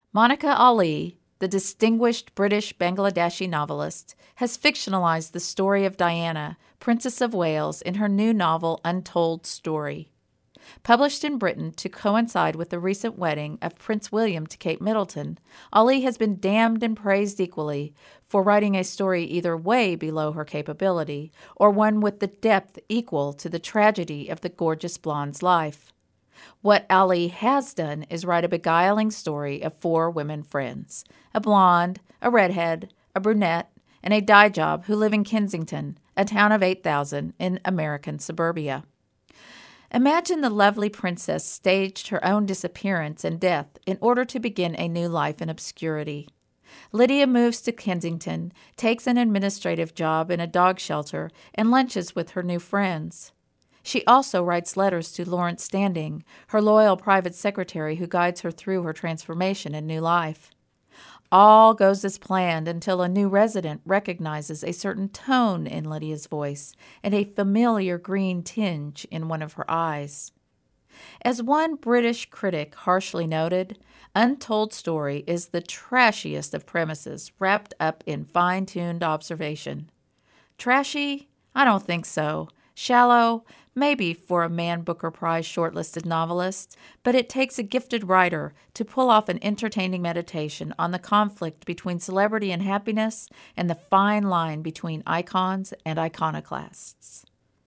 Monica Ali, the distinguished British Bangladeshi novelist, has fictionalized the story of Diana, Princess of Wales, in her new novel Untold Story. Published in Britain to coincide with the recent wedding of Prince William to Kate Middleton, Ali has been damned and praised equally for writing a story either way below her capability or one with the depth equal to the tragedy of the gorgeous blonde's life. What Ali has done is write a beguiling story of four women friends, a blonde, a redhead, a brunette, and a dye job who live in Kensington, a town of 8,000 in American suburbia. Imagine the lovely princess staged her own disappearance and death in order to begin a new life in obscurity. Lydia moves to Kensington, takes an administrative job in a dog shelter, and lunches with her new friends. She also writes letters to Lawrence Standing, her loyal private secretary who guides her through her transformation and new life. All goes as planned until a new resident recognizes a certain tone in Lydia's voice and a familiar green tinge in one of her eyes. As one British critic harshly noted, Untold Story is the trashiest of premises wrapped up in fine-tuned observation. Trashy? I don't think so. Shallow? Maybe for a Man Booker Prize shortlisted novelist, but it takes a gifted writer to pull off an entertaining meditation on the conflict between celebrity and happiness and the fine line between icons and iconoclasts.